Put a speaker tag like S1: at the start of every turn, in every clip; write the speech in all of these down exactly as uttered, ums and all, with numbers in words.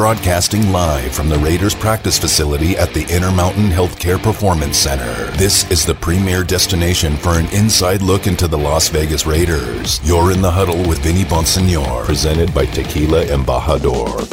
S1: broadcasting live from the Raiders practice facility at the Intermountain Healthcare Performance Center. This is the premier destination for an inside look into the Las Vegas Raiders. You're in the huddle with Vinny Bonsignor, presented by Tequila Embajador.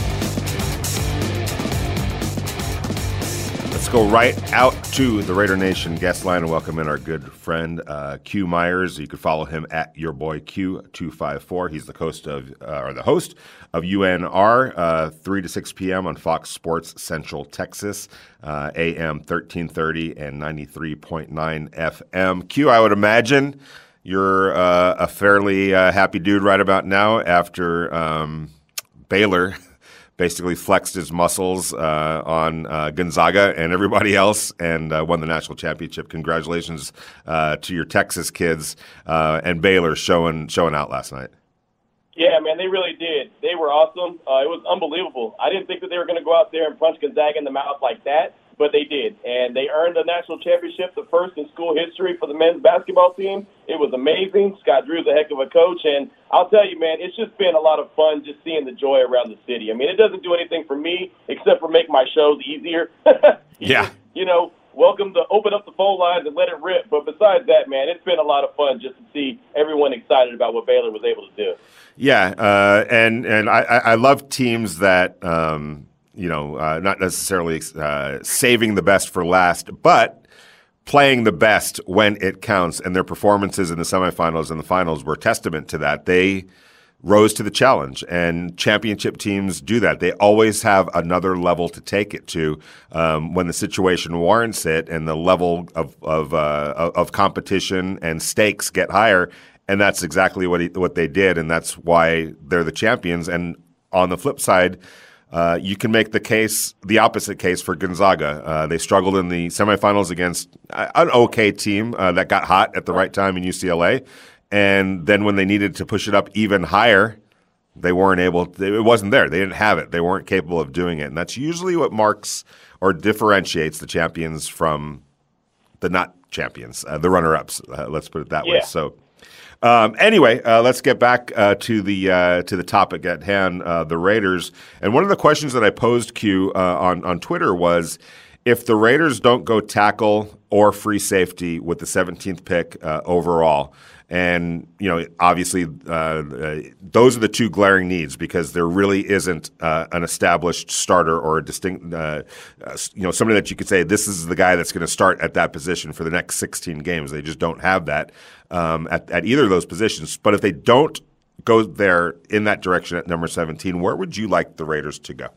S2: Let's go right out to the Raider Nation guest line and welcome in our good friend uh, Q Myers. You can follow him at your boy Q two five four. He's the host of uh, or the host of U N R uh, three to six p.m. on Fox Sports Central Texas, uh, A M thirteen thirty and ninety-three point nine F M. Q, I would imagine you're uh, a fairly uh, happy dude right about now after um, Baylor basically flexed his muscles uh, on uh, Gonzaga and everybody else and uh, won the national championship. Congratulations uh, to your Texas kids uh, and Baylor showing showing out last night.
S3: Yeah, man, they really did. They were awesome. Uh, it was unbelievable. I didn't think that they were going to go out there and punch Gonzaga in the mouth like that, but they did. And they earned a national championship, the first in school history for the men's basketball team. It was amazing. Scott Drew's a heck of a coach. And I'll tell you, man, it's just been a lot of fun just seeing the joy around the city. I mean, it doesn't do anything for me except for make my shows easier.
S2: Yeah.
S3: You know, welcome to open up the phone lines and let it rip. But besides that, man, it's been a lot of fun just to see everyone excited about what Baylor was able to do.
S2: Yeah, uh, and and I, I love teams that um, you know uh, not necessarily uh, saving the best for last, but playing the best when it counts. And their performances in the semifinals and the finals were testament to that. They rose to the challenge, and championship teams do that. They always have another level to take it to um, when the situation warrants it, and the level of of, uh, of competition and stakes get higher. And that's exactly what he, what they did, and that's why they're the champions. And on the flip side, uh, you can make the case, the opposite case for Gonzaga. Uh, they struggled in the semifinals against an okay team uh, that got hot at the right time in U C L A. And then when they needed to push it up even higher, they weren't able to, it wasn't there. They didn't have it. They weren't capable of doing it. And that's usually what marks or differentiates the champions from the not champions, uh, the runner-ups. Uh, let's put it that
S3: Yeah.
S2: way. So. Um, anyway, uh, let's get back uh, to the uh, to the topic at hand, uh, the Raiders. And one of the questions that I posed, Q, uh, on on Twitter was, if the Raiders don't go tackle or free safety with the seventeenth pick uh, overall, and you know, obviously, uh, uh, those are the two glaring needs because there really isn't uh, an established starter or a distinct, uh, uh, you know, somebody that you could say this is the guy that's going to start at that position for the next sixteen games. They just don't have that um, at, at either of those positions. But if they don't go there in that direction at number seventeen, where would you like the Raiders to go?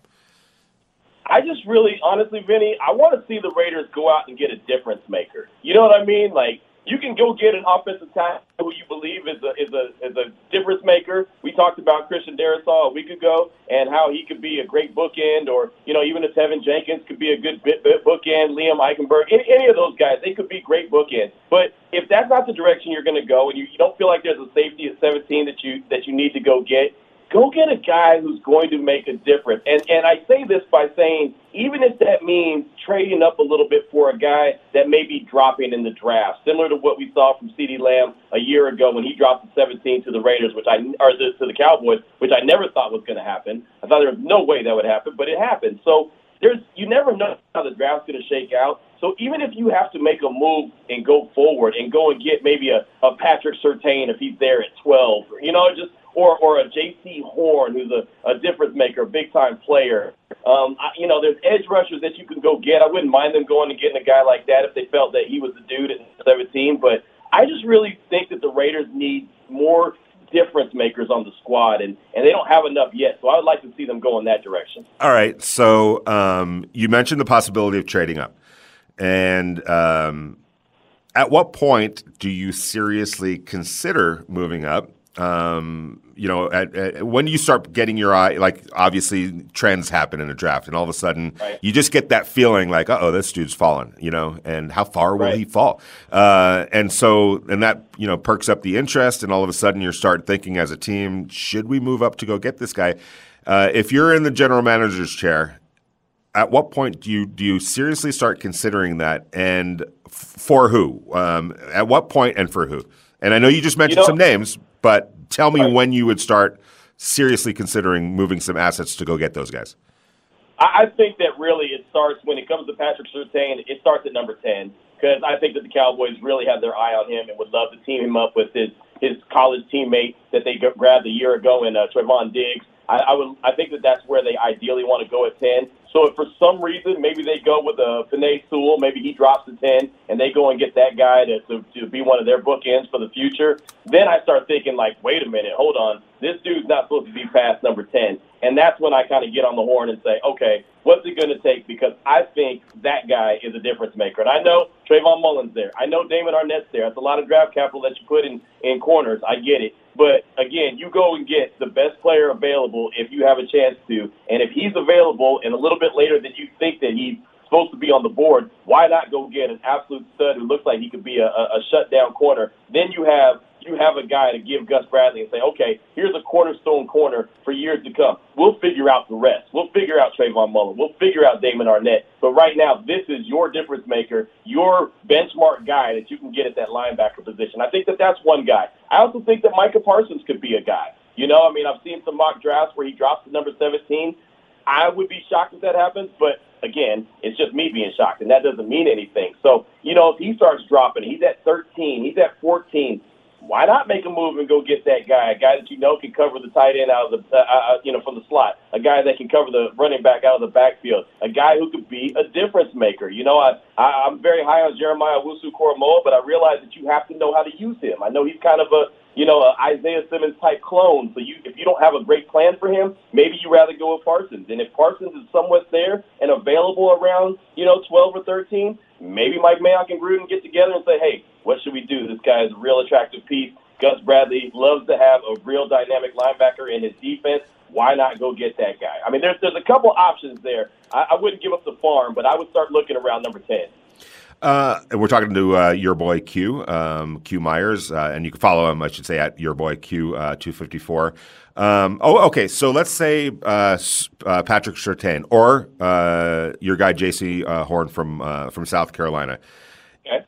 S3: I just really, honestly, Vinny, I want to see the Raiders go out and get a difference maker. You know what I mean? Like, you can go get an offensive tackle who you believe is a is a is a difference maker. We talked about Christian Darrisaw a week ago and how he could be a great bookend, or you know, even a Tevin Jenkins could be a good bit, bit bookend. Liam Eichenberg, any, any of those guys, they could be great bookends. But if that's not the direction you're going to go, and you, you don't feel like there's a safety at seventeen that you that you need to go get, go get a guy who's going to make a difference. And and I say this by saying, even if that means trading up a little bit for a guy that may be dropping in the draft, similar to what we saw from CeeDee Lamb a year ago when he dropped to seventeen to the Raiders, which I or to, to the Cowboys, which I never thought was going to happen. I thought there was no way that would happen, but it happened. So there's you never know how the draft's going to shake out. So even if you have to make a move and go forward and go and get maybe a, a Patrick Surtain if he's there at twelve, or, you know, just or or a J C Horn who's a, a difference maker, a big-time player. Um, I, you know, there's edge rushers that you can go get. I wouldn't mind them going and getting a guy like that if they felt that he was the dude at seventeen. But I just really think that the Raiders need more difference makers on the squad, and, and they don't have enough yet. So I would like to see them go in that direction.
S2: All right. So um, you mentioned the possibility of trading up. And um, at what point do you seriously consider moving up? Um, you know, at, at, when you start getting your eye, like obviously trends happen in a draft, and all of a sudden
S3: right.
S2: you just get that feeling like, uh oh, this dude's fallen, you know, and how far will
S3: right.
S2: he fall? Uh, and so, and that, you know, perks up the interest, and all of a sudden you start thinking as a team, should we move up to go get this guy? Uh, if you're in the general manager's chair, at what point do you do you seriously start considering that, and f- for who? Um, at what point and for who? And I know you just mentioned
S3: you know,
S2: some names, but tell me
S3: right.
S2: when you would start seriously considering moving some assets to go get those guys?
S3: I think that really it starts when it comes to Patrick Surtain. It starts at number ten because I think that the Cowboys really have their eye on him and would love to team him up with his his college teammate that they grabbed a year ago in uh, Trevon Diggs. I, I would I think that that's where they ideally want to go at ten. So if for some reason maybe they go with a Penei Sewell, maybe he drops to ten, and they go and get that guy to, to, to be one of their bookends for the future, then I start thinking like, wait a minute, hold on. This dude's not supposed to be past number ten. And that's when I kind of get on the horn and say, okay, what's it going to take? Because I think that guy is a difference maker. And I know Trayvon Mullen's there. I know Damon Arnett's there. That's a lot of draft capital that you put in, in corners. I get it. But, again, you go and get the best player available if you have a chance to. And if he's available and a little bit later than you think that he's supposed to be on the board, why not go get an absolute stud who looks like he could be a, a, a shutdown corner? Then you have you have a guy to give Gus Bradley and say, okay, here's a cornerstone corner for years to come. We'll figure out the rest. We'll figure out Trayvon Mullen. We'll figure out Damon Arnett. But right now, this is your difference maker, your benchmark guy that you can get at that linebacker position. I think that that's one guy. I also think that Micah Parsons could be a guy. You know, I mean, I've seen some mock drafts where he drops to number seventeen. I would be shocked if that happens, but again, it's just me being shocked, and that doesn't mean anything. So, you know, if he starts dropping, he's at thirteen, he's at fourteen, why not make a move and go get that guy, a guy that you know can cover the tight end out of the, uh, uh, you know, from the slot, a guy that can cover the running back out of the backfield, a guy who could be a difference maker. You know, I, I, I'm very high on Jeremiah Owusu-Koramoah, but I realize that you have to know how to use him. I know he's kind of a, you know, a Isaiah Simmons type clone. So you, if you don't have a great plan for him, maybe you rather go with Parsons. And if Parsons is somewhat there and available around, you know, twelve or thirteen, maybe Mike Mayock and Gruden get together and say, hey, what should we do? This guy is a real attractive piece. Gus Bradley loves to have a real dynamic linebacker in his defense. Why not go get that guy? I mean, there's there's a couple options there. I, I wouldn't give up the farm, but I would start looking around number ten.
S2: Uh, and we're talking to uh, your boy Q, um, Q Myers, uh, and you can follow him, I should say, at your boy Q uh, two fifty-four. Um, oh, okay. So let's say uh, uh, Patrick Surtain or uh, your guy J C uh, Horn from uh, from South Carolina.
S3: Okay.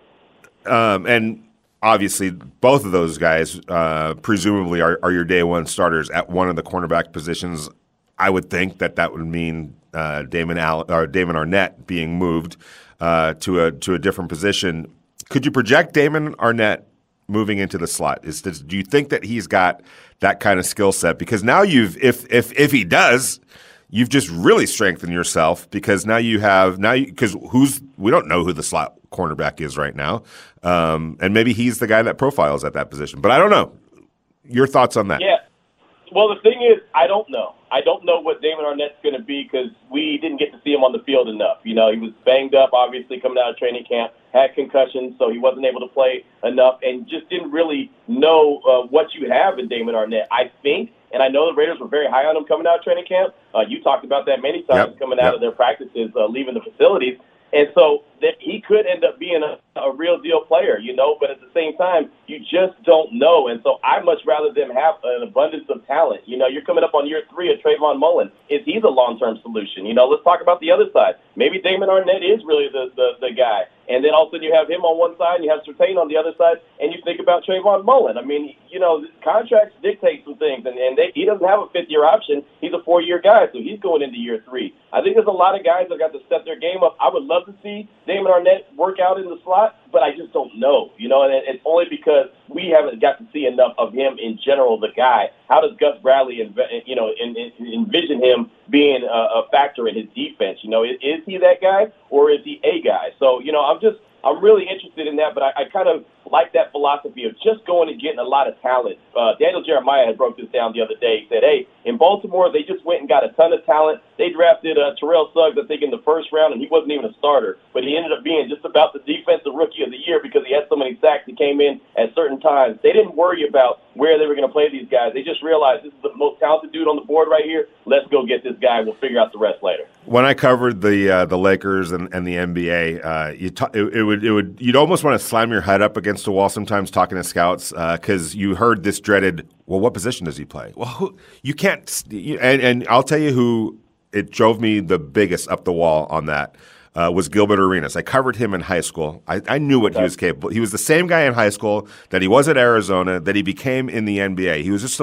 S2: Um, and obviously, both of those guys uh, presumably are, are your day one starters at one of the cornerback positions. I would think that that would mean uh, Damon Allen, or Damon Arnett being moved uh, to a to a different position. Could you project Damon Arnett moving into the slot? Is does, do you think that he's got that kind of skill set? Because now you've, if if if he does, you've just really strengthened yourself because now you have now because who's we don't know who the slot cornerback is right now, um, and maybe he's the guy that profiles at that position. But I don't know. Your thoughts on that?
S3: Yeah. Well, the thing is, I don't know. I don't know what Damon Arnett's going to be because we didn't get to see him on the field enough. You know, he was banged up, obviously, coming out of training camp, had concussions, so he wasn't able to play enough, and just didn't really know uh, what you have in Damon Arnett. I think, and I know the Raiders were very high on him coming out of training camp. Uh, you talked about that many times
S2: yep.
S3: coming out
S2: yep.
S3: of their practices, uh, leaving the facilities. And so that he could end up being a, a real deal player, you know, but at the same time, you just don't know. And so I'd much rather them have an abundance of talent. You know, you're coming up on year three of Trayvon Mullen. Is he the long-term solution? You know, let's talk about the other side. Maybe Damon Arnett is really the, the, the guy. And then all of a sudden you have him on one side and you have Surtain on the other side, and you think about Trayvon Mullen. I mean, you know, contracts dictate some things, and, and they, he doesn't have a fifth-year option. He's a four-year guy, so he's going into year three. I think there's a lot of guys that got to step their game up. I would love to see Damon Arnett work out in the slot, but I just don't know, you know, and it's only because we haven't got to see enough of him in general, the guy. How does Gus Bradley, you know, envision him being a factor in his defense? You know, is he that guy or is he a guy? So, you know, I'm just, I'm really interested in that, but I, I kind of like that philosophy of just going and getting a lot of talent. Uh, Daniel Jeremiah had broke this down the other day. He said, hey, in Baltimore, they just went and got a ton of talent. They drafted uh, Terrell Suggs, I think, in the first round, and he wasn't even a starter. But he ended up being just about the defensive rookie of the year because he had so many sacks. He came in at certain times. They didn't worry about where they were going to play these guys. They just realized this is the most talented dude on the board right here. Let's go get this guy. We'll figure out the rest later.
S2: When I covered the uh, the Lakers and, and the N B A, uh, you t- it, it would it would you'd almost want to slam your head up against the wall sometimes talking to scouts because uh, you heard this dreaded. Well, what position does he play? Well, who, you can't. You, and and I'll tell you who it drove me the biggest up the wall on that uh, was Gilbert Arenas. I covered him in high school. I, I knew what he was capable. He was the same guy in high school that he was at Arizona that he became in the N B A. He was just a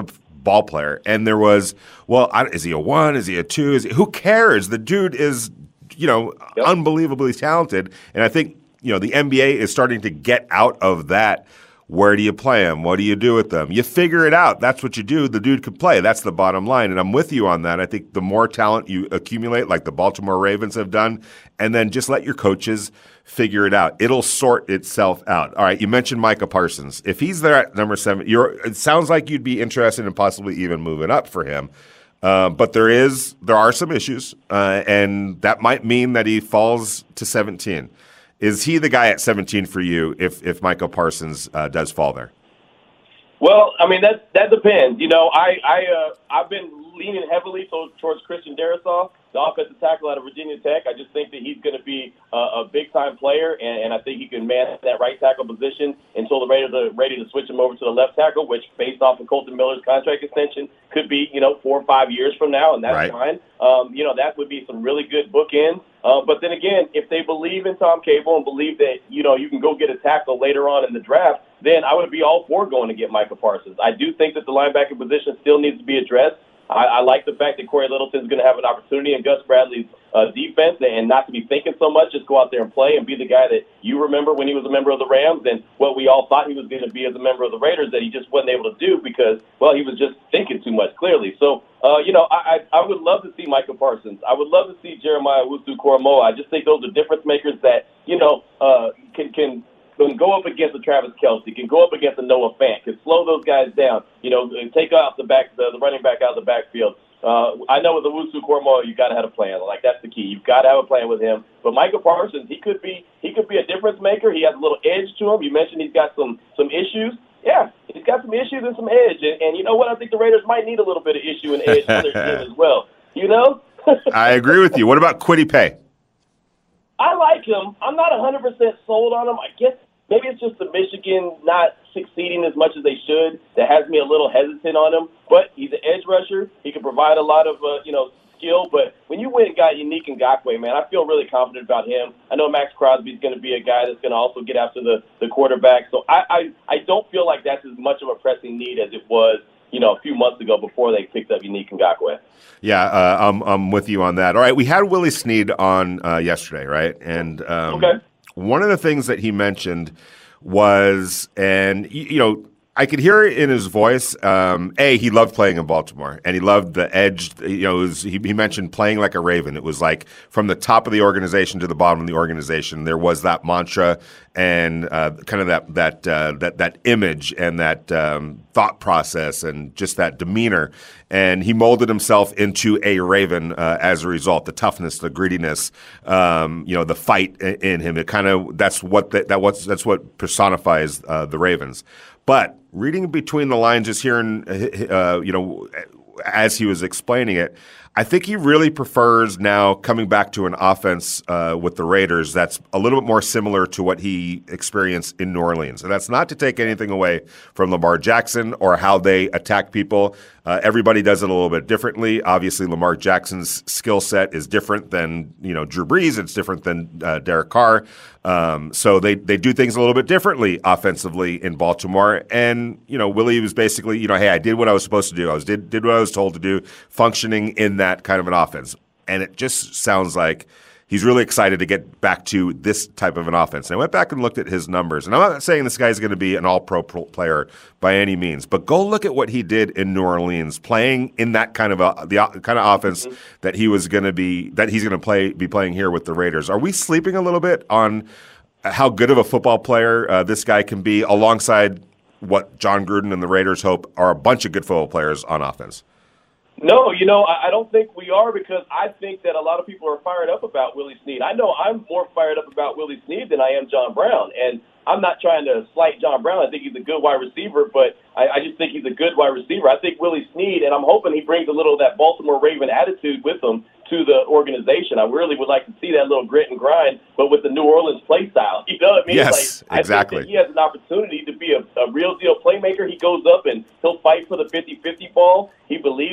S2: ball player. And there was, well, I, is he a one? Is he a two? Is he, who cares? The dude is, you know, yep. unbelievably talented. And I think, you know, the N B A is starting to get out of that. Where do you play him? What do you do with them? You figure it out. That's what you do. The dude could play. That's the bottom line. And I'm with you on that. I think the more talent you accumulate, like the Baltimore Ravens have done, and then just let your coaches figure it out. It'll sort itself out. All right, you mentioned Micah Parsons. If he's there at number seven, you're, it sounds like you'd be interested in possibly even moving up for him. Uh, but there is, there are some issues, uh, and that might mean that he falls to seventeen. Is he the guy at seventeen for you if if Micah Parsons uh, does fall there?
S3: Well, I mean that that depends. You know, I I uh, I've been leaning heavily towards Christian Darrisaw, the offensive tackle out of Virginia Tech. I just think that he's going to be a, a big-time player, and, and I think he can man that right tackle position until the Raiders are ready to switch him over to the left tackle, which, based off of Colton Miller's contract extension, could be, you know, four or five years from now, and that's right. fine. Um, you know, that would be some really good bookends. Uh, but then again, if they believe in Tom Cable and believe that, you know, you can go get a tackle later on in the draft, then I would be all for going to get Micah Parsons. I do think that the linebacker position still needs to be addressed. I, I like the fact that Corey Littleton's going to have an opportunity in Gus Bradley's uh, defense and not to be thinking so much, just go out there and play and be the guy that you remember when he was a member of the Rams and what we all thought he was going to be as a member of the Raiders that he just wasn't able to do because, well, he was just thinking too much, clearly. So, uh, you know, I, I, I would love to see Micah Parsons. I would love to see Jeremiah Owusu-Koramoah. I just think those are difference makers that, you know, uh, can can – can go up against a Travis Kelce, can go up against a Noah Fant, can slow those guys down, you know, and take off the back, the, the running back out of the backfield. Uh, I know with the Owusu-Koramoah, you got to have a plan. Like, that's the key. You've got to have a plan with him. But Micah Parsons, he could be, he could be a difference maker. He has a little edge to him. You mentioned he's got some some issues. Yeah, he's got some issues and some edge. And, and you know what? I think the Raiders might need a little bit of issue and edge on their team as well. You know?
S2: I agree with you. What about Kwity Paye?
S3: I like him. I'm not one hundred percent sold on him. I guess maybe it's just the Michigan not succeeding as much as they should that has me a little hesitant on him. But he's an edge rusher. He can provide a lot of, uh, you know, skill. But when you went and got Yannick Ngakoue, man, I feel really confident about him. I know Max Crosby's going to be a guy that's going to also get after the, the quarterback. So I, I, I don't feel like that's as much of a pressing need as it was, you know, a few months ago before they picked up Yannick Ngakoue.
S2: Yeah, uh, I'm, I'm with you on that. All right, we had Willie Snead on uh, yesterday, right? And um, okay. One of the things that he mentioned was, and, you know, I could hear it in his voice. Um, a, he loved playing in Baltimore, and he loved the edge. You know, it was, he, he mentioned playing like a Raven. It was like from the top of the organization to the bottom of the organization. There was that mantra and uh, kind of that that uh, that that image and that um, thought process and just that demeanor. And he molded himself into a Raven uh, as a result. The toughness, the grittiness, um, you know, the fight in him. It kind of that's what the, that what's that's what personifies uh, the Ravens. But reading between the lines, just hearing, uh, you know, as he was explaining it, I think he really prefers now coming back to an offense uh, with the Raiders that's a little bit more similar to what he experienced in New Orleans. And that's not to take anything away from Lamar Jackson or how they attack people. Uh, everybody does it a little bit differently. Obviously, Lamar Jackson's skill set is different than, you know, Drew Brees. It's different than uh, Derek Carr. Um, so they, they do things a little bit differently offensively in Baltimore. And, you know, Willie was basically, you know, hey, I did what I was supposed to do. I was did, did what I was told to do, functioning in that kind of an offense. And it just sounds like he's really excited to get back to this type of an offense. And I went back and looked at his numbers. And I'm not saying this guy's going to be an all-pro player by any means, but go look at what he did in New Orleans, playing in that kind of a, the kind of offense mm-hmm. that he was going to be that he's going to play be playing here with the Raiders. Are we sleeping a little bit on how good of a football player uh, this guy can be, alongside what John Gruden and the Raiders hope are a bunch of good football players on offense?
S3: No, you know, I don't think we are, because I think that a lot of people are fired up about Willie Snead. I know I'm more fired up about Willie Snead than I am John Brown, and I'm not trying to slight John Brown. I think he's a good wide receiver, but I, I just think he's a good wide receiver. I think Willie Snead, and I'm hoping he brings a little of that Baltimore Raven attitude with him to the organization. I really would like to see that little grit and grind, but with the New Orleans play style. You know what I mean?
S2: Yes,
S3: like,
S2: exactly.
S3: I think that he has an opportunity to be a, a real deal playmaker. He goes up and he'll fight for the fifty-fifty ball. He believes that he can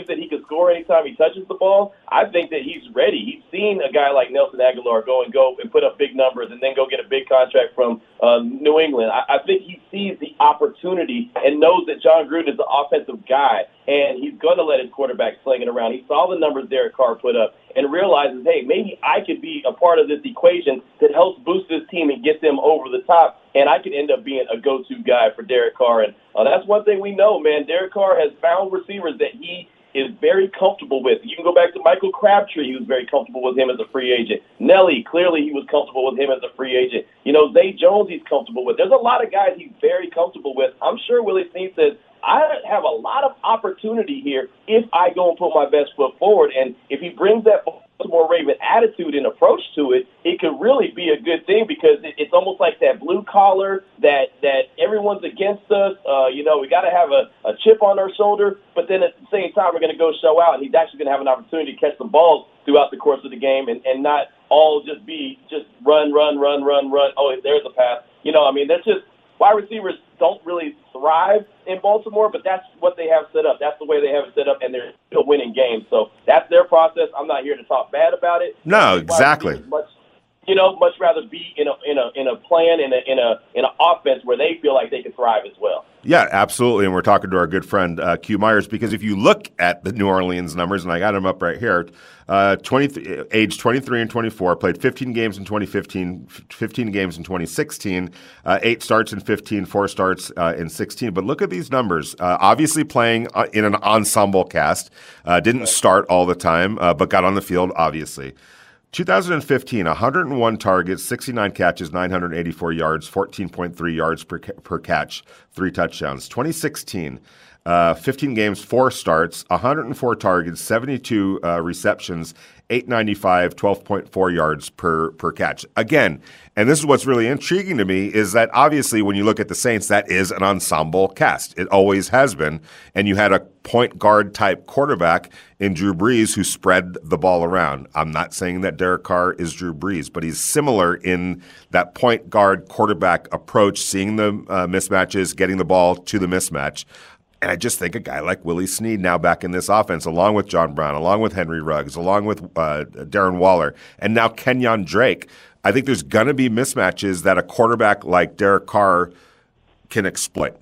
S3: score anytime he touches the ball. I think that he's ready. He's seen a guy like Nelson Aguilar go and go and put up big numbers and then go get a big contract from uh, New England. I, I think he sees the opportunity and knows that John Gruden is an offensive guy, and he's going to let his quarterback sling it around. He saw the numbers Derek Carr put up and realizes, hey, maybe I could be a part of this equation that helps boost this team and get them over the top, and I could end up being a go-to guy for Derek Carr. And uh, that's one thing we know, man. Derek Carr has found receivers that he is very comfortable with. You can go back to Michael Crabtree. He was very comfortable with him as a free agent. Nelly, clearly he was comfortable with him as a free agent. You know, Zay Jones he's comfortable with. There's a lot of guys he's very comfortable with. I'm sure Willie Snead says, I have a lot of opportunity here if I go and put my best foot forward. And if he brings that Baltimore Raven attitude and approach to it, it could really be a good thing because it, it's almost like that blue collar that, that everyone's against us. Uh, you know, we got to have a, a chip on our shoulder, but then at the same time, we're going to go show out. And he's actually going to have an opportunity to catch some balls throughout the course of the game and, and not all just be just run, run, run, run, run. Oh, there's a pass. You know, I mean, that's just wide receivers don't really thrive in Baltimore, but that's what they have set up. That's the way they have it set up, and they're still winning games. So that's their process. I'm not here to talk bad about it.
S2: No, exactly.
S3: Much, you know, much rather be in a in a in a plan in a in a in an offense where they feel like they can thrive as well.
S2: Yeah, absolutely. And we're talking to our good friend uh, Q Myers because if you look at the New Orleans numbers, and I got them up right here, uh, twenty, age twenty-three and twenty-four, played fifteen games in twenty fifteen, fifteen games in twenty sixteen, uh, eight starts in fifteen, four starts uh, in sixteen. But look at these numbers. Uh, obviously playing uh, in an ensemble cast, uh, didn't start all the time, uh, but got on the field, obviously. two thousand fifteen, one hundred one targets, sixty-nine catches, nine hundred eighty-four yards, fourteen point three yards per per catch, three touchdowns. twenty sixteen, uh, fifteen games, four starts, one hundred four targets, seventy-two uh, receptions, eight ninety-five, twelve point four yards per per catch. Again, and this is what's really intriguing to me, is that obviously when you look at the Saints, that is an ensemble cast. It always has been. And you had a point guard type quarterback in Drew Brees who spread the ball around. I'm not saying that Derek Carr is Drew Brees, but he's similar in that point guard quarterback approach, seeing the uh, mismatches, getting the ball to the mismatch. And I just think a guy like Willie Snead now back in this offense, along with John Brown, along with Henry Ruggs, along with uh, Darren Waller, and now Kenyon Drake, I think there's going to be mismatches that a quarterback like Derek Carr can exploit.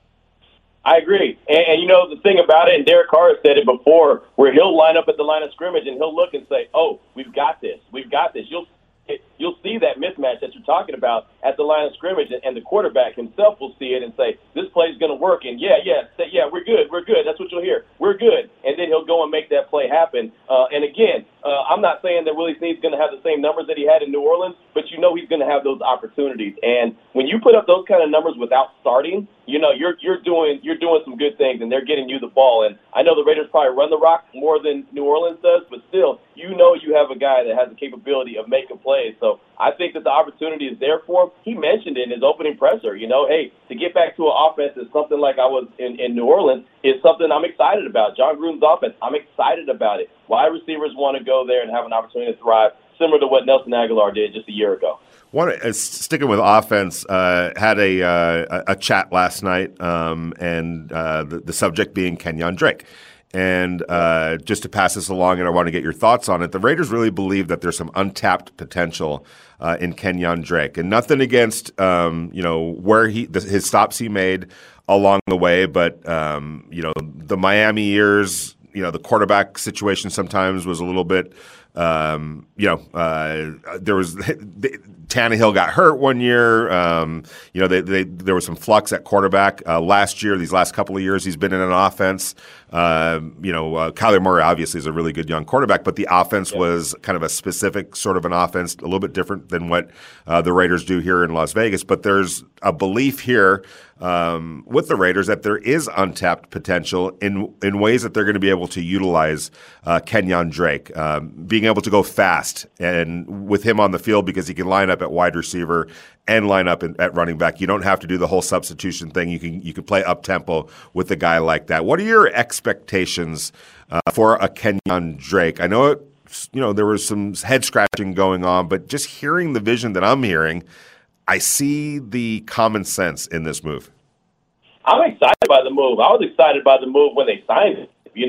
S3: I agree. And, and, you know, the thing about it, and Derek Carr has said it before, where he'll line up at the line of scrimmage and he'll look and say, oh, we've got this. We've got this. You'll You'll see that mismatch that you're talking about at the line of scrimmage, and the quarterback himself will see it and say, this play's going to work, and yeah, yeah, say, yeah, we're good, we're good. That's what you'll hear. We're good. And then he'll go and make that play happen. Uh, and again, uh, I'm not saying that Willie Snead's going to have the same numbers that he had in New Orleans, but you know he's going to have those opportunities. And when you put up those kind of numbers without starting, you know, you're you're doing you're doing some good things, and they're getting you the ball. And I know the Raiders probably run the rock more than New Orleans does, but still, you know you have a guy that has the capability of making plays. So I think that the opportunity is there for him. He mentioned it in his opening presser, you know, hey, to get back to an offense is something like I was in, in New Orleans is something I'm excited about. John Gruden's offense, I'm excited about it. Wide receivers want to go there and have an opportunity to thrive, similar to what Nelson Aguilar did just a year ago.
S2: One, uh, sticking with offense, uh, had a uh, a chat last night, um, and uh, the, the subject being Kenyon Drake. And uh, just to pass this along, and I want to get your thoughts on it, the Raiders really believe that there's some untapped potential uh, in Kenyon Drake. And nothing against, um, you know, where he the, his stops he made along the way, but, um, you know, the Miami years, you know, the quarterback situation sometimes was a little bit, um, you know, uh, there was Tannehill got hurt one year. Um, you know, they, they, there was some flux at quarterback uh, last year. These last couple of years, he's been in an offense. Uh, you know, uh, Kyler Murray obviously is a really good young quarterback, but the offense yeah. was kind of a specific sort of an offense, a little bit different than what uh, the Raiders do here in Las Vegas. But there's a belief here um, with the Raiders that there is untapped potential in in ways that they're going to be able to utilize uh, Kenyon Drake, um, being able to go fast and with him on the field because he can line up at wide receiver and line up in, at running back. You don't have to do the whole substitution thing. You can you can play up tempo with a guy like that. What are your expectations uh, for a Kenyon Drake? I know it, you know there was some head scratching going on, but just hearing the vision that I'm hearing, I see the common sense in this move.
S3: I'm excited by the move. I was excited by the move when they signed it. You know, it's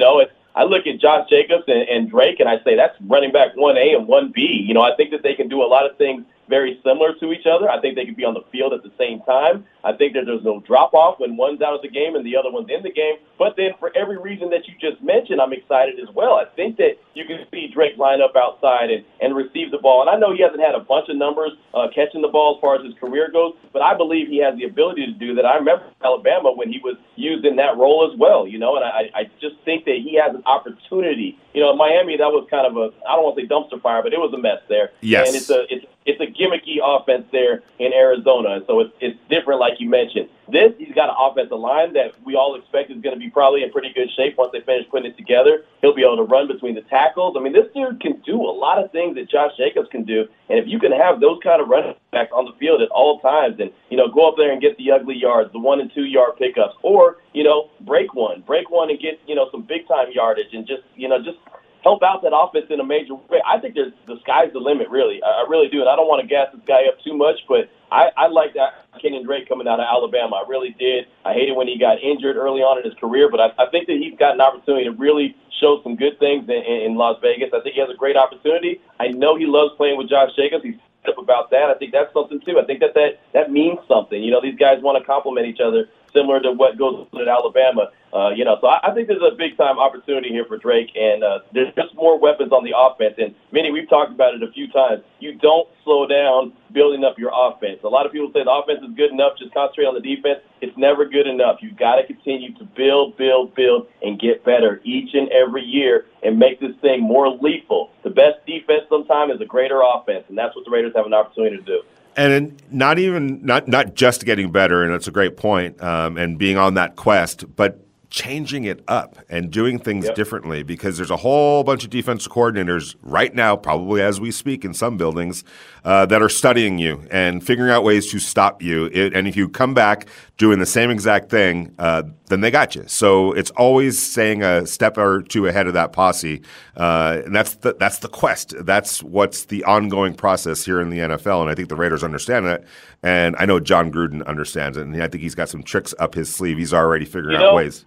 S3: I look at Josh Jacobs and, and Drake, and I say that's running back one A and one B. You know, I think that they can do a lot of things very similar to each other. I think they can be on the field at the same time. I think that there's no drop-off when one's out of the game and the other one's in the game. But then for every reason that you just mentioned, I'm excited as well. I think that you can see Drake line up outside and, and receive the ball. And I know he hasn't had a bunch of numbers uh, catching the ball as far as his career goes, but I believe he has the ability to do that. I remember Alabama when he was used in that role as well, you know, and I, I just think that he has an opportunity. You know, in Miami, that was kind of a, I don't want to say dumpster fire, but it was a mess there.
S2: Yes.
S3: And it's a, it's, it's a gimmicky offense there in Arizona, and so it's, it's different like you mentioned. This, he's got an offensive line that we all expect is going to be probably in pretty good shape once they finish putting it together. He'll be able to run between the tackles. I mean, this dude can do a lot of things that Josh Jacobs can do, and if you can have those kind of running backs on the field at all times and, you know, go up there and get the ugly yards, the one- and two-yard pickups, or, you know, break one, break one and get, you know, some big-time yardage and just, you know, just help out that offense in a major way. I think there's, the sky's the limit, really. I, I really do, and I don't want to gas this guy up too much, but I, I like that Kenyon Drake coming out of Alabama. I really did. I hated when he got injured early on in his career, but I, I think that he's got an opportunity to really show some good things in, in, in Las Vegas. I think he has a great opportunity. I know he loves playing with Josh Jacobs. He's up about that. I think that's something, too. I think that that, that means something. You know, these guys want to complement each other, similar to what goes on at Alabama. Uh, you know, so I, I think there's a big-time opportunity here for Drake, and uh, there's just more weapons on the offense. And, Vinny, we've talked about it a few times. You don't slow down building up your offense. A lot of people say the offense is good enough, just concentrate on the defense. It's never good enough. You've got to continue to build, build, build, and get better each and every year and make this thing more lethal. The best defense sometimes is a greater offense, and that's what the Raiders have an opportunity to do.
S2: And not even not not just getting better, and that's a great point, um, and being on that quest, but changing it up and doing things yep. differently, because there's a whole bunch of defensive coordinators right now, probably as we speak in some buildings, uh, that are studying you and figuring out ways to stop you. It, and if you come back doing the same exact thing, uh, then they got you. So it's always staying a step or two ahead of that posse, uh, and that's the, that's the quest. That's what's the ongoing process here in the N F L, and I think the Raiders understand that. And I know John Gruden understands it, and I think he's got some tricks up his sleeve. He's already figuring
S3: you know,
S2: out ways.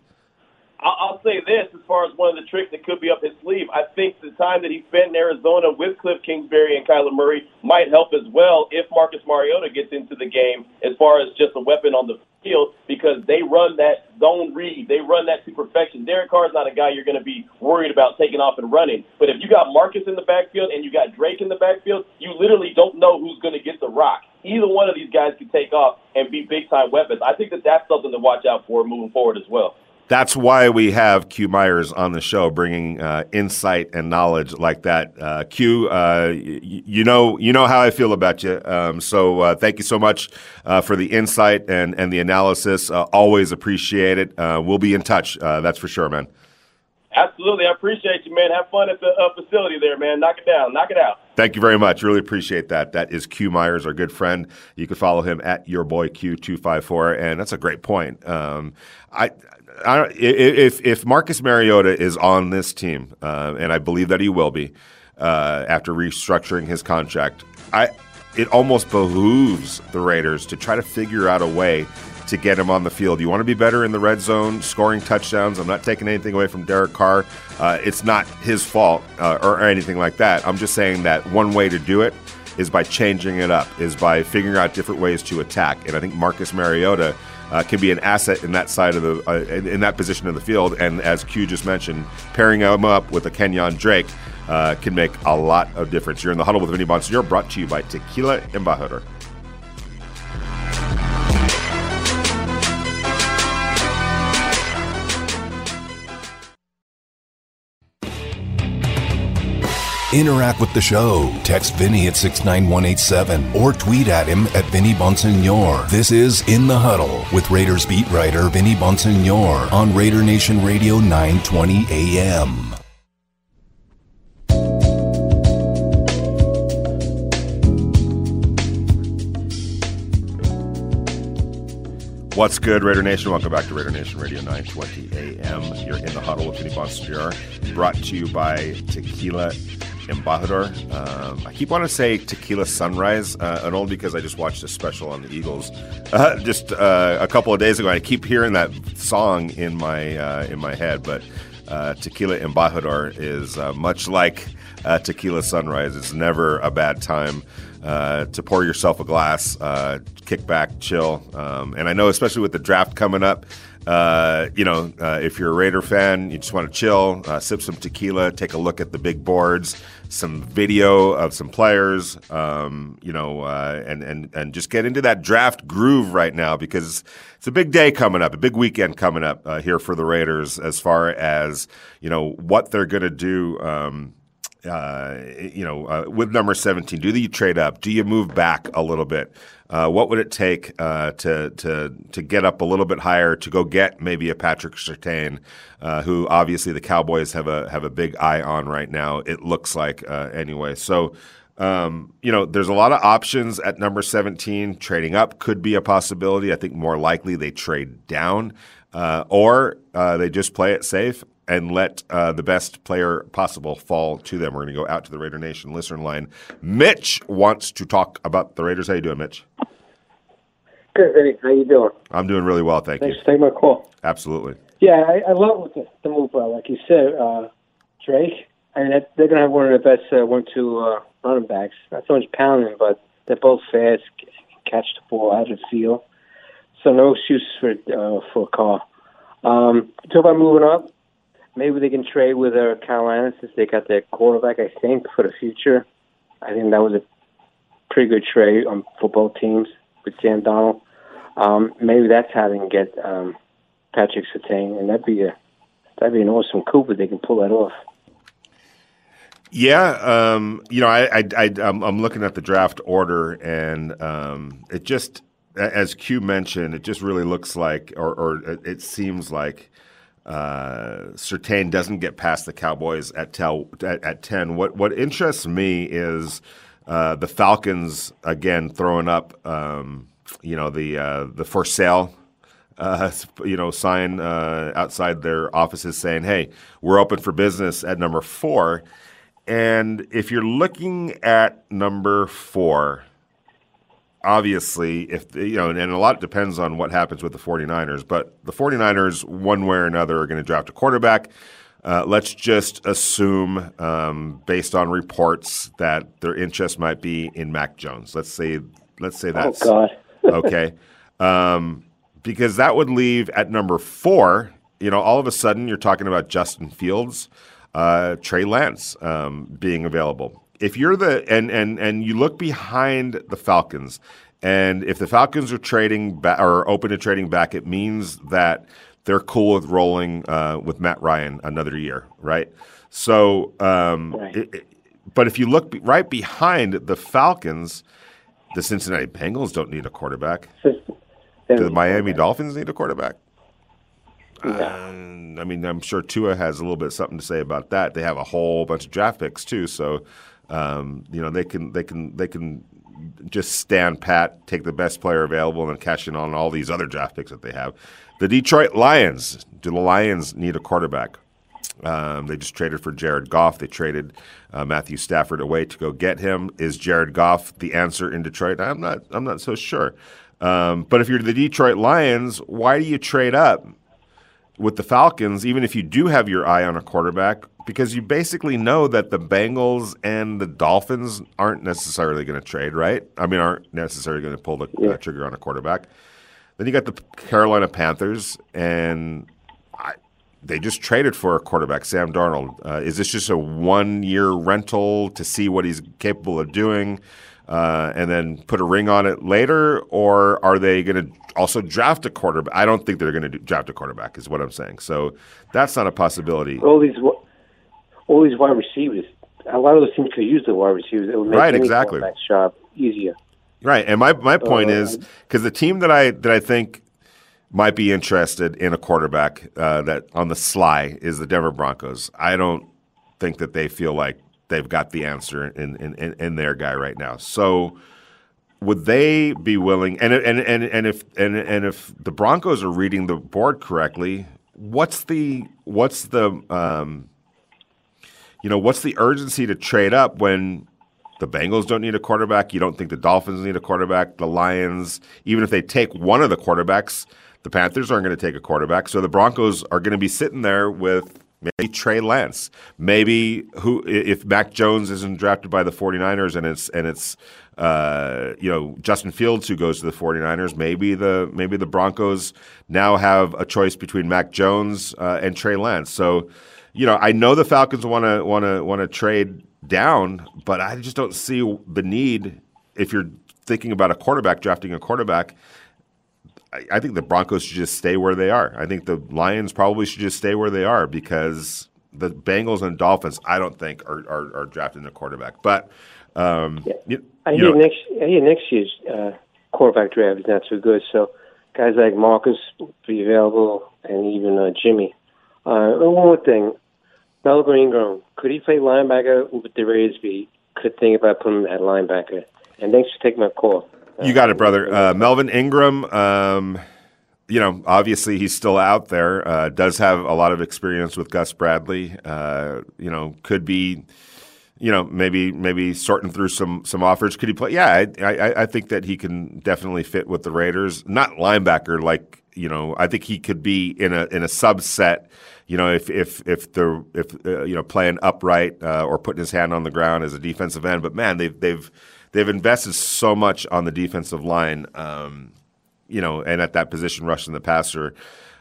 S3: I'll say this, as far as one of the tricks that could be up his sleeve, I think the time that he spent in Arizona with Cliff Kingsbury and Kyler Murray might help as well if Marcus Mariota gets into the game as far as just a weapon on the field, because they run that zone read. They run that to perfection. Derek Carr is not a guy you're going to be worried about taking off and running. But if you got Marcus in the backfield and you got Drake in the backfield, you literally don't know who's going to get the rock. Either one of these guys can take off and be big-time weapons. I think that that's something to watch out for moving forward as well.
S2: That's why we have Q Myers on the show, bringing uh, insight and knowledge like that. Uh, Q, uh, y- you know, you know how I feel about you. Um, so uh, thank you so much uh, for the insight and and the analysis. Uh, always appreciate it. Uh, we'll be in touch. Uh, that's for sure, man.
S3: Absolutely, I appreciate you, man. Have fun at the uh, facility there, man. Knock it down, knock it out.
S2: Thank you very much. Really appreciate that. That is Q Myers, our good friend. You can follow him at your boy Q two five four, and that's a great point. Um, I. I don't, if if Marcus Mariota is on this team, uh, and I believe that he will be, uh, after restructuring his contract, I it almost behooves the Raiders to try to figure out a way to get him on the field. You want to be better in the red zone, scoring touchdowns. I'm not taking anything away from Derek Carr. Uh, it's not his fault uh, or, or anything like that. I'm just saying that one way to do it is by changing it up, is by figuring out different ways to attack. And I think Marcus Mariota Uh, can be an asset in that side of the uh, in, in that position of the field, and as Q just mentioned, pairing him up with a Kenyon Drake uh, can make a lot of difference. You're in the Huddle with Vinny Bonsignore, brought to you by Tequila Embajador.
S1: Interact with the show. Text Vinny at six nine one eight seven or tweet at him at Vinny Bonsignore. This is In the Huddle with Raiders beat writer Vinny Bonsignore on Raider Nation Radio nine twenty A M.
S2: What's good, Raider Nation? Welcome back to Raider Nation Radio nine twenty A M. You're in the Huddle with Vinny Bonsignore, brought to you by Tequila Embajador. Um, I keep wanting to say Tequila Sunrise, uh, and only because I just watched a special on the Eagles uh, just uh, a couple of days ago. I keep hearing that song in my uh, in my head, but uh, Tequila Embajador is uh, much like uh, Tequila Sunrise. It's never a bad time uh, to pour yourself a glass, uh, kick back, chill. Um, and I know especially with the draft coming up, Uh, you know, uh, if you're a Raider fan, you just want to chill, uh, sip some tequila, take a look at the big boards, some video of some players, um, you know, uh, and, and, and just get into that draft groove right now because it's a big day coming up, a big weekend coming up uh, here for the Raiders as far as, you know, what they're going to do, um, uh, you know, uh, with number seventeen. Do you trade up? Do you move back a little bit? Uh, what would it take uh, to to to get up a little bit higher to go get maybe a Patrick Surtain, uh, who obviously the Cowboys have a have a big eye on right now? It looks like uh, anyway. So um, you know, there's a lot of options at number seventeen. Trading up could be a possibility. I think more likely they trade down, uh, or uh, they just play it safe and let uh, the best player possible fall to them. We're going to go out to the Raider Nation listener line. Mitch wants to talk about the Raiders. How you doing, Mitch?
S4: Good, Vinny. How you doing?
S2: I'm doing really well, thank
S4: Thanks
S2: you.
S4: for taking my call.
S2: Absolutely.
S4: Yeah, I, I love the, the move, uh, like you said, uh, Drake. I mean, that, they're going to have one of the best uh, one-two uh, running backs. Not so much pounding, but they're both fast, catch the ball out of the field. So no excuse for uh, for a call. Um, talk about moving up. Maybe they can trade with uh, Carolina since they got their quarterback, I think, for the future. I think that was a pretty good trade um, for both teams with Sam Darnold. Um, maybe that's how they can get um, Patrick Surtain, and that'd be a that'd be an awesome coup if they can pull that off.
S2: Yeah, um, you know, I, I, I, I'm, I'm looking at the draft order, and um, it just, as Q mentioned, it just really looks like, or, or it seems like, uh, Surtain doesn't get past the Cowboys at, tel, at, at ten. What what interests me is uh, the Falcons again throwing up, um, you know, the uh, the for sale. Uh, you know, sign uh, outside their offices saying, "Hey, we're open for business at number four." And if you're looking at number four, obviously, if you know, and a lot depends on what happens with the 49ers, but the 49ers, one way or another, are going to draft a quarterback. Uh, let's just assume, um, based on reports, that their interest might be in Mac Jones. Let's say, let's say that's
S4: oh God.
S2: okay, um, because that would leave at number four. You know, all of a sudden, you're talking about Justin Fields. Uh, Trey Lance um, being available. If you're the and and and you look behind the Falcons, and if the Falcons are trading back or open to trading back, it means that they're cool with rolling uh, with Matt Ryan another year, right? So, um,
S4: right.
S2: It, it, but if you look be, right behind the Falcons, the Cincinnati Bengals don't need a quarterback. Do the Miami Dolphins need a quarterback?
S4: Yeah.
S2: Uh, I mean, I'm sure Tua has a little bit something to say about that. They have a whole bunch of draft picks too, so um, you know they can they can they can just stand pat, take the best player available, and then cash in on all these other draft picks that they have. The Detroit Lions. Do the Lions need a quarterback? Um, they just traded for Jared Goff. They traded uh, Matthew Stafford away to go get him. Is Jared Goff the answer in Detroit? I'm not. I'm not so sure. Um, but if you're the Detroit Lions, why do you trade up with the Falcons, even if you do have your eye on a quarterback, because you basically know that the Bengals and the Dolphins aren't necessarily going to trade, right? I mean, aren't necessarily going to pull the
S4: yeah.
S2: uh, trigger on a quarterback. Then you got the Carolina Panthers, and I, they just traded for a quarterback, Sam Darnold. Uh, is this just a one-year rental to see what he's capable of doing uh, and then put a ring on it later, or are they going to also draft a quarterback? I don't think they're going to draft a quarterback is what I'm saying. So that's not a possibility.
S4: All these all these wide receivers, a lot of those teams could use the wide receivers. It would make
S2: right,
S4: any
S2: exactly.
S4: quarterback's job easier.
S2: Right, and my, my point
S4: uh,
S2: is, because the team that I that I think might be interested in a quarterback uh, that on the sly is the Denver Broncos. I don't think that they feel like they've got the answer in, in, in, in their guy right now. So would they be willing? And and and and if and and if the Broncos are reading the board correctly, what's the what's the um, you know what's the urgency to trade up when the Bengals don't need a quarterback? You don't think the Dolphins need a quarterback? The Lions, even if they take one of the quarterbacks, the Panthers aren't going to take a quarterback. So the Broncos are going to be sitting there with Maybe Trey Lance. Maybe who if Mac Jones isn't drafted by the 49ers and it's and it's uh, you know Justin Fields who goes to the 49ers, maybe the maybe the Broncos now have a choice between Mac Jones uh, and Trey Lance. So, you know, I know the Falcons want to want to want to trade down, but I just don't see the need if you're thinking about a quarterback, drafting a quarterback. I think the Broncos should just stay where they are. I think the Lions probably should just stay where they are because the Bengals and Dolphins, I don't think, are are, are drafting a quarterback. But um,
S4: yeah.
S2: you,
S4: I
S2: you
S4: hear
S2: know,
S4: next I hear next year's uh, quarterback draft is not so good. So guys like Marcus will be available, and even uh, Jimmy. Uh, one more thing, Melvin Ingram, could he play linebacker? Would the Raiders be could think about putting him at linebacker? And thanks for taking my call.
S2: You got it, brother. Uh, Melvin Ingram, um, you know, obviously he's still out there, uh, does have a lot of experience with Gus Bradley, uh, you know, could be, you know, maybe maybe sorting through some some offers. Could he play? Yeah, I, I, I think that he can definitely fit with the Raiders. Not linebacker, like, you know, I think he could be in a in a subset. You know, if if if the if uh, you know playing upright uh, or putting his hand on the ground as a defensive end. But man, they've they've They've invested so much on the defensive line, um, you know, and at that position, rushing the passer.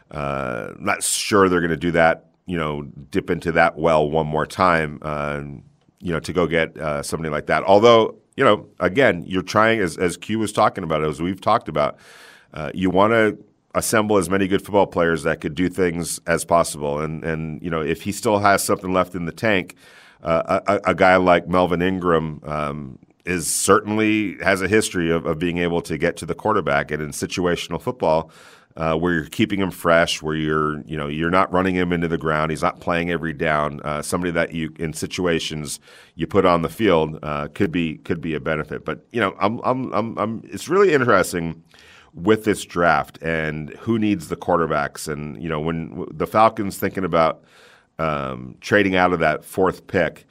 S2: Uh, not sure they're going to do that, you know, dip into that well one more time, uh, you know, to go get uh, somebody like that. Although, you know, again, you're trying, as, as Q was talking about, as we've talked about, uh, you want to assemble as many good football players that could do things as possible. And, and you know, if he still has something left in the tank, uh, a, a guy like Melvin Ingram um, – is certainly has a history of, of being able to get to the quarterback. And in situational football, uh, where you're keeping him fresh, where you're you know you're not running him into the ground, he's not playing every down. Uh, somebody that you in situations you put on the field uh, could be could be a benefit. But you know, I'm I'm I'm, I'm it's really interesting with this draft and who needs the quarterbacks. And you know, when the Falcons thinking about um, trading out of that fourth pick.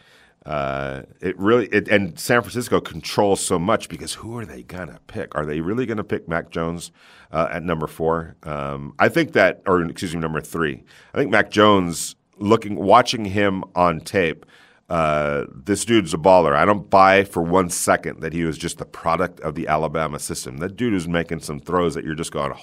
S2: Uh, it really it, and San Francisco controls so much because who are they gonna pick? Are they really gonna pick Mac Jones uh, at number four? Um, I think that, or excuse me, number three. I think Mac Jones. Looking, watching him on tape, uh, this dude's a baller. I don't buy for one second that he was just the product of the Alabama system. That dude is making some throws that you're just going,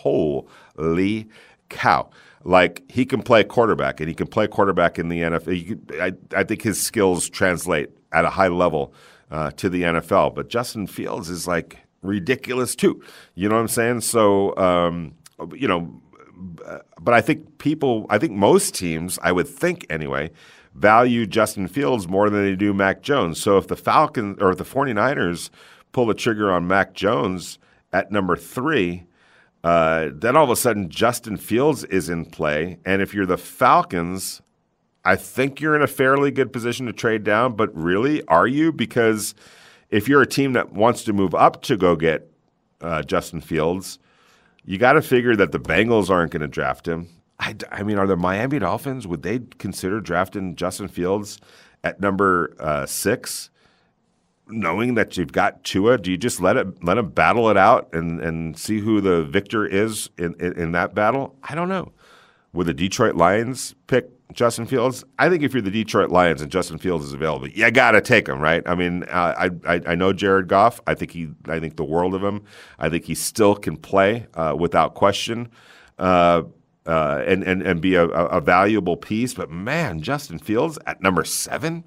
S2: holy cow. Like, he can play quarterback, and he can play quarterback in the N F L. Could, I, I think his skills translate at a high level uh, to the N F L. But Justin Fields is, like, ridiculous too. You know what I'm saying? So, um, you know, but I think people – I think most teams, I would think anyway, value Justin Fields more than they do Mac Jones. So if the Falcons – or if the 49ers pull the trigger on Mac Jones at number three – Uh, then all of a sudden Justin Fields is in play. And if you're the Falcons, I think you're in a fairly good position to trade down. But really, are you? Because if you're a team that wants to move up to go get uh, Justin Fields, you got to figure that the Bengals aren't going to draft him. I, I mean, are the Miami Dolphins, would they consider drafting Justin Fields at number uh, six? Knowing that you've got Tua, do you just let it let him battle it out and, and see who the victor is in, in, in that battle? I don't know. Would the Detroit Lions pick Justin Fields? I think if you're the Detroit Lions and Justin Fields is available, you got to take him, right? I mean, uh, I, I I know Jared Goff. I think he I think the world of him. I think he still can play uh, without question. Uh, uh, and, and and be a, a valuable piece. But man, Justin Fields at number seven.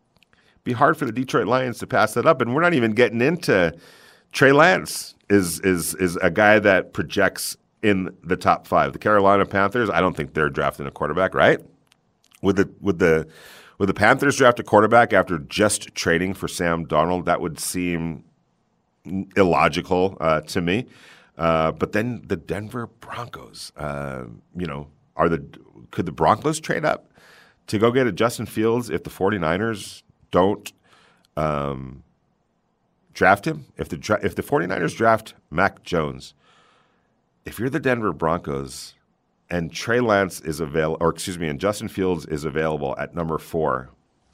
S2: Be hard for the Detroit Lions to pass that up, and we're not even getting into Trey Lance is is is a guy that projects in the top five. The Carolina Panthers, I don't think they're drafting a quarterback, right? Would the would the would the Panthers draft a quarterback after just trading for Sam Darnold? That would seem illogical uh, to me. Uh, but then the Denver Broncos, uh, you know, are the could the Broncos trade up to go get a Justin Fields if the 49ers don't um, draft him? If the dra- if the 49ers draft Mac Jones, if you're the Denver Broncos and Trey Lance is available, or excuse me, and Justin Fields is available at number four,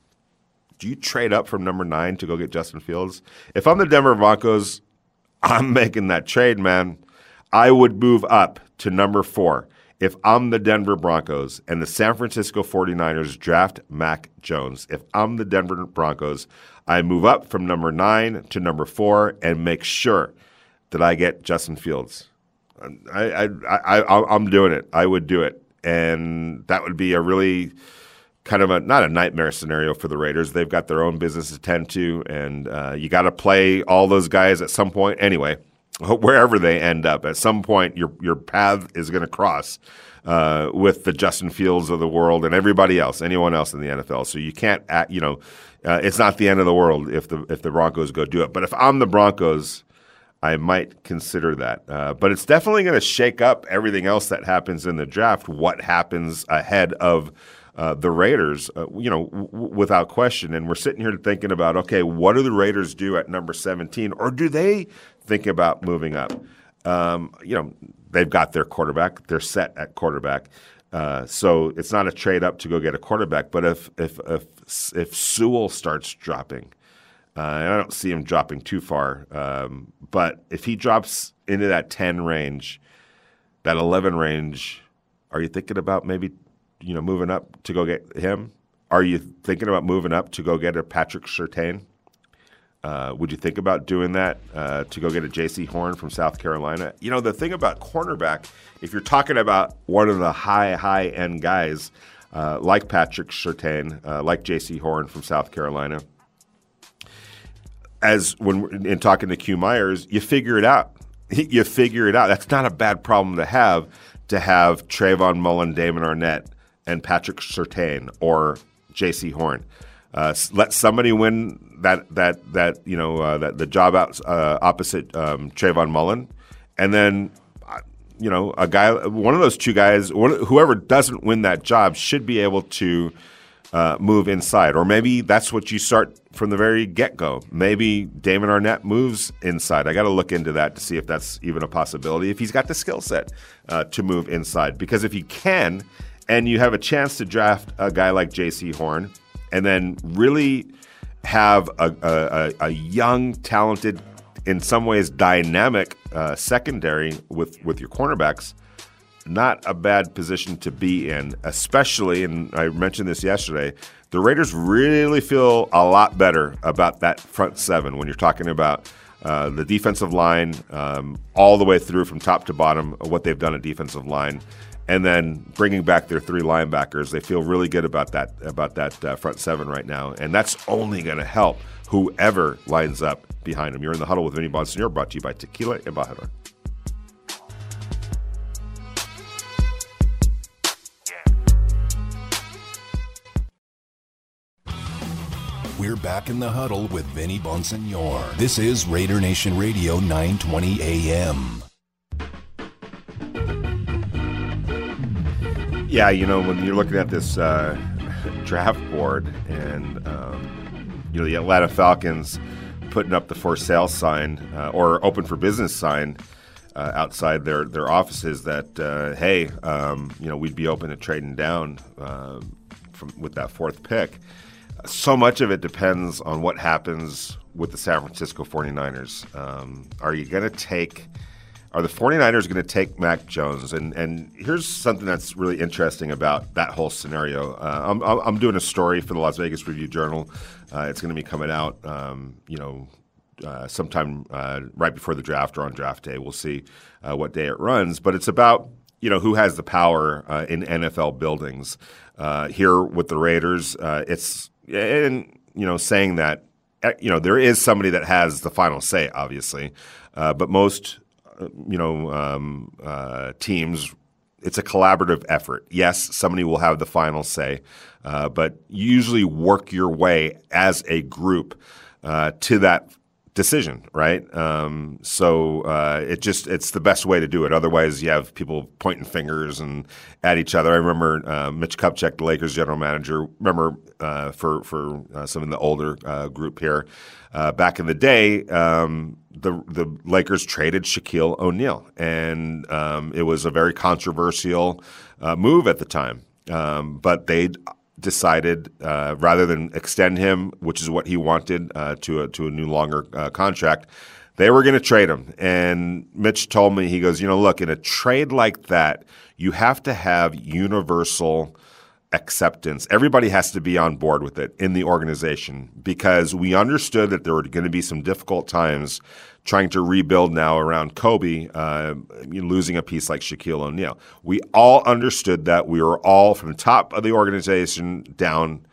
S2: do you trade up from number nine to go get Justin Fields? If I'm the Denver Broncos, I'm making that trade, man. I would move up to number four. If I'm the Denver Broncos and the San Francisco forty-niners draft Mac Jones, if I'm the Denver Broncos, I move up from number nine to number four and make sure that I get Justin Fields. I, I, I, I'm doing it. I would do it. And that would be a really kind of a, not a nightmare scenario for the Raiders. They've got their own business to tend to, and uh, you got to play all those guys at some point anyway. Wherever they end up, at some point, your your path is going to cross uh, with the Justin Fields of the world and everybody else, anyone else in the N F L. So you can't, act, you know, uh, it's not the end of the world if the if the Broncos go do it. But if I'm the Broncos, I might consider that. Uh, but it's definitely going to shake up everything else that happens in the draft. What happens ahead of uh, the Raiders, uh, you know, w- without question. And we're sitting here thinking about, okay, what do the Raiders do at number seventeen, or do they think about moving up? Um, you know, they've got their quarterback. They're set at quarterback. Uh, so it's not a trade up to go get a quarterback. But if if if, if Sewell starts dropping, uh, and I don't see him dropping too far, um, but if he drops into that ten range, that eleven range, are you thinking about maybe, you know, moving up to go get him? Are you thinking about moving up to go get a Patrick Surtain? Uh, would you think about doing that uh, to go get a J C Horn from South Carolina? You know, the thing about cornerback, if you're talking about one of the high, high-end guys uh, like Patrick Surtain, uh, like J C Horn from South Carolina, as when in talking to Q Myers, you figure it out. You figure it out. That's not a bad problem to have, to have Trayvon Mullen, Damon Arnett, and Patrick Surtain or J C Horn. Uh, let somebody win that that that you know uh, that the job out uh, opposite um, Trayvon Mullen, and then uh, you know a guy, one of those two guys, one, whoever doesn't win that job should be able to uh, move inside, or maybe that's what you start from the very get go. Maybe Damon Arnett moves inside. I got to look into that to see if that's even a possibility. If he's got the skill set uh, to move inside, because if he can, and you have a chance to draft a guy like J C Horn, and then really have a, a, a young, talented, in some ways dynamic uh, secondary with, with your cornerbacks, not a bad position to be in, especially, and I mentioned this yesterday, the Raiders really feel a lot better about that front seven when you're talking about uh, the defensive line um, all the way through from top to bottom, what they've done at defensive line. And then bringing back their three linebackers, they feel really good about that about that uh, front seven right now, and that's only going to help whoever lines up behind them. You're in the Huddle with Vinny Bonsignore, brought to you by Tequila Embajador.
S1: We're back in the Huddle with Vinny Bonsignore. This is Raider Nation Radio nine twenty A M.
S2: Yeah, you know, when you're looking at this uh, draft board and, um, you know, the Atlanta Falcons putting up the for sale sign uh, or open for business sign uh, outside their, their offices that, uh, hey, um, you know, we'd be open to trading down uh, from with that fourth pick. So much of it depends on what happens with the San Francisco forty-niners. Um, are you going to take... Are the forty-niners going to take Mac Jones? And and here's something that's really interesting about that whole scenario. Uh, I'm I'm doing a story for the Las Vegas Review-Journal. Uh, it's going to be coming out, um, you know, uh, sometime uh, right before the draft or on draft day. We'll see uh, what day it runs. But it's about, you know, who has the power uh, in N F L buildings. Uh, here with the Raiders, uh, it's and you know saying that you know there is somebody that has the final say, obviously, uh, but most. You know, um, uh, teams, it's a collaborative effort. Yes, somebody will have the final say, uh, but you usually work your way as a group uh, to that decision, right? Um, so uh, it just it's the best way to do it. Otherwise, you have people pointing fingers and at each other. I remember uh, Mitch Kupchak, the Lakers general manager. Remember uh, for for uh, some of the older uh, group here, uh, back in the day. Um, The the Lakers traded Shaquille O'Neal, and um, it was a very controversial uh, move at the time. Um, but they decided uh, rather than extend him, which is what he wanted, uh, to a to a new longer uh, contract, They were going to trade him. And Mitch told me, he goes, you know, look, in a trade like that, you have to have universal acceptance. Everybody has to be on board with it in the organization because we understood that there were going to be some difficult times trying to rebuild now around Kobe, uh, losing a piece like Shaquille O'Neal. We all understood that. We were all from the top of the organization down.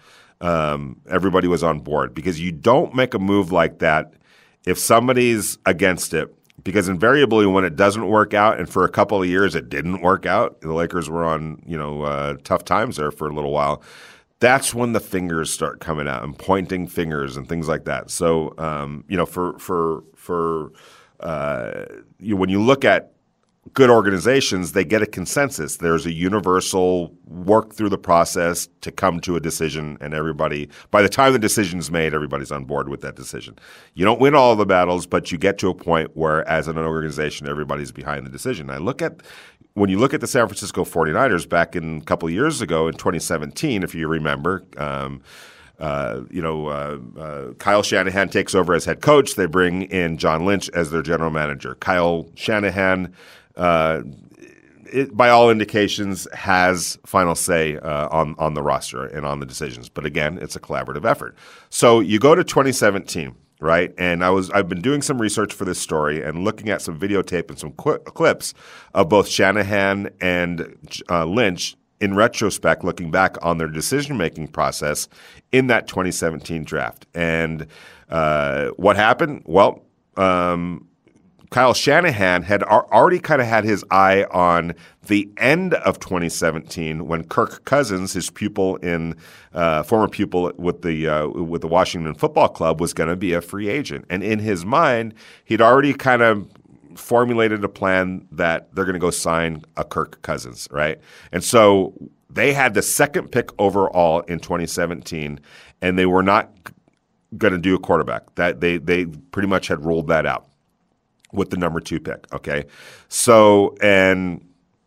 S2: Um, everybody was on board because you don't make a move like that if somebody's against it. Because invariably, when it doesn't work out, and for a couple of years it didn't work out, the Lakers were on you know uh, tough times there for a little while. That's when the fingers start coming out and pointing fingers and things like that. So um, you know, for for for uh, you, when you look at good organizations, they get a consensus. There's a universal work through the process to come to a decision, and everybody, by the time the decision's made, everybody's on board with that decision. You don't win all the battles, but you get to a point where, as an organization, everybody's behind the decision. I look at when you look at the San Francisco forty-niners back in a couple of years ago in twenty seventeen, if you remember, um, Uh, you know, uh, uh, Kyle Shanahan takes over as head coach. They bring in John Lynch as their general manager. Kyle Shanahan, uh, it, by all indications, has final say uh, on on the roster and on the decisions. But again, it's a collaborative effort. So you go to twenty seventeen, right? And I was I've been doing some research for this story and looking at some videotape and some qu- clips of both Shanahan and uh, Lynch. In retrospect, looking back on their decision-making process in that twenty seventeen draft. And uh, what happened? Well, um, Kyle Shanahan had ar- already kind of had his eye on the end of twenty seventeen when Kirk Cousins, his pupil in uh, former pupil with the uh, with the Washington Football Club, was going to be a free agent. And in his mind, he'd already kind of formulated a plan that they're going to go sign a Kirk Cousins, right? And so they had the second pick overall in twenty seventeen, and they were not going to do a quarterback. That they they pretty much had ruled that out with the number two pick. Okay, so and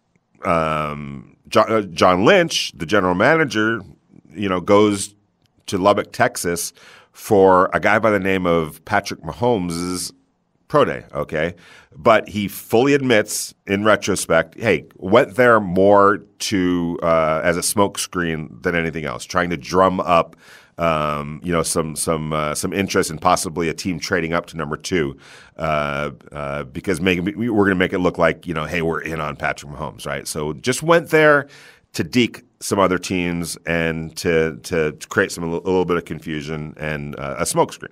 S2: um, John, uh, John Lynch, the general manager, you know, goes to Lubbock, Texas, for a guy by the name of Patrick Mahomes' pro day, okay? But he fully admits, in retrospect, hey, went there more to uh, as a smokescreen than anything else, trying to drum up, um, you know, some some uh, some interest in possibly a team trading up to number two, uh, uh, because make, we're going to make it look like, you know, hey, we're in on Patrick Mahomes, right? So just went there to deke some other teams and to to create some a little bit of confusion and uh, a smokescreen.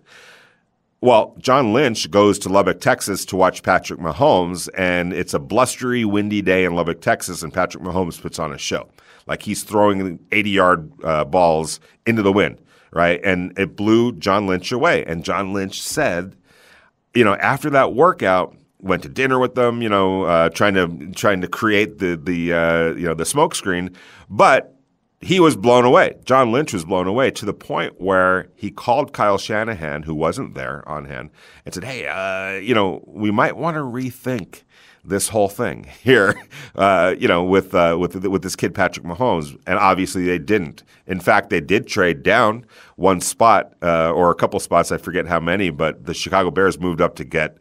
S2: Well, John Lynch goes to Lubbock, Texas to watch Patrick Mahomes, and it's a blustery, windy day in Lubbock, Texas, and Patrick Mahomes puts on a show. Like he's throwing eighty-yard uh, balls into the wind, right? And it blew John Lynch away. And John Lynch said, you know, after that workout, went to dinner with them, you know, uh, trying to trying to create the the uh, you know the smoke screen, but he was blown away. John Lynch was blown away to the point where he called Kyle Shanahan, who wasn't there on hand, and said, hey, uh, you know, we might want to rethink this whole thing here, uh, you know, with uh, with with this kid Patrick Mahomes. And obviously they didn't. In fact, they did trade down one spot uh, or a couple spots. I forget how many, but the Chicago Bears moved up to get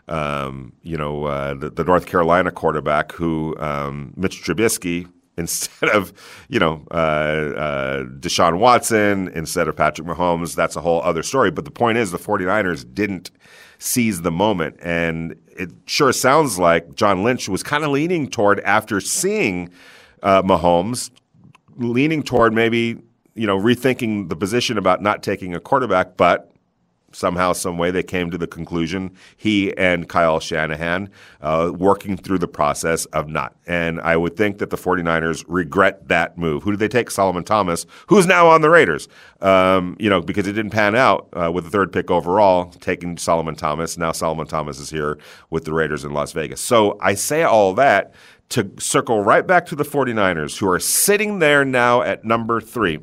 S2: um, you know, uh, the, the North Carolina quarterback who um, Mitch Trubisky, instead of, you know, uh, uh, Deshaun Watson, instead of Patrick Mahomes. That's a whole other story. But the point is the forty-niners didn't seize the moment. And it sure sounds like John Lynch was kind of leaning toward, after seeing uh, Mahomes, leaning toward maybe, you know, rethinking the position about not taking a quarterback. But somehow, some way, they came to the conclusion, he and Kyle Shanahan, uh, working through the process of not. And I would think that the forty-niners regret that move. Who did they take? Solomon Thomas, who's now on the Raiders, um, you know, because it didn't pan out uh, with the third pick overall, taking Solomon Thomas. Now Solomon Thomas is here with the Raiders in Las Vegas. So I say all that to circle right back to the forty-niners, who are sitting there now at number three,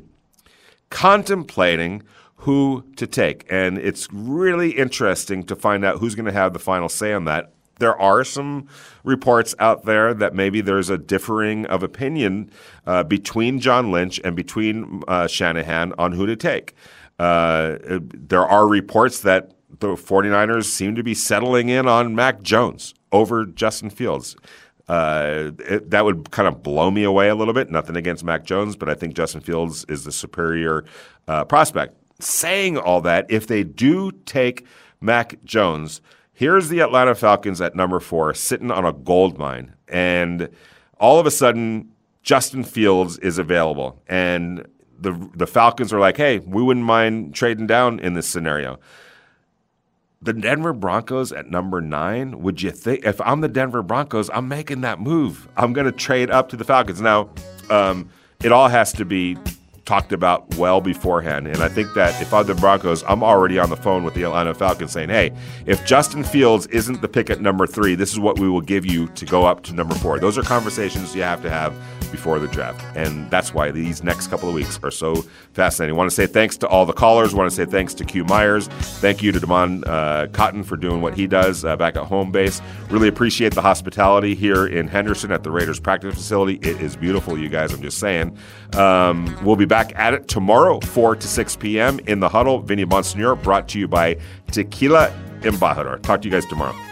S2: contemplating who to take. And it's really interesting to find out who's going to have the final say on that. There are some reports out there that maybe there's a differing of opinion uh, between John Lynch and between uh, Shanahan on who to take. Uh, there are reports that the 49ers seem to be settling in on Mac Jones over Justin Fields. Uh, it, that would kind of blow me away a little bit. Nothing against Mac Jones, but I think Justin Fields is the superior uh, prospect. Saying all that, if they do take Mac Jones, here's the Atlanta Falcons at number four, sitting on a gold mine. And all of a sudden, Justin Fields is available. And the the Falcons are like, hey, we wouldn't mind trading down in this scenario. The Denver Broncos at number nine, would you think, if I'm the Denver Broncos, I'm making that move. I'm going to trade up to the Falcons. Now, um, it all has to be talked about well beforehand. And I think that if I'm the Broncos, I'm already on the phone with the Atlanta Falcons saying, hey, if Justin Fields isn't the pick at number three, this is what we will give you to go up to number four. Those are conversations you have to have before the draft. And that's why these next couple of weeks are so fascinating. I want to say thanks to all the callers. I want to say thanks to Q Myers. Thank you to Damon uh, Cotton for doing what he does uh, back at home base. Really appreciate the hospitality here in Henderson at the Raiders practice facility. It is beautiful, you guys. I'm just saying. Um, we'll be back at it tomorrow, four to six p.m. in the huddle. Vinny Bonsignor, brought to you by Tequila Embajador. Talk to you guys tomorrow.